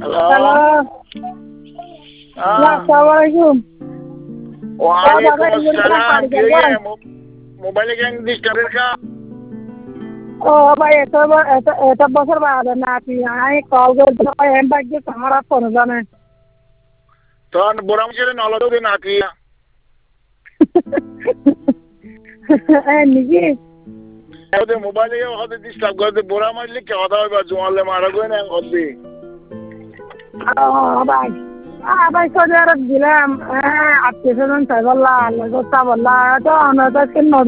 Hello. আসসালামু আলাইকুম। ওয়ালাইকুম আসসালাম। কে মোবাইলে কেন ডিস্টার্বের কা? ও ভাই এত বছর বাদে নাকি আমি কল করতে এম বাকি আমার ফোন জানে তখন বড় মুখের নলদে নাকি নাকি ওদের মোবাইলে হতে ডিস্টার্ব করে বড় মারলে কে কথা হবে জোয়ালে মারা গো না হতে ভাই ভাই সৌদি আরব গেলাম আত্মীয় স্বজন তাই বললা আল্লাহ কথা বললা তো আমরা তো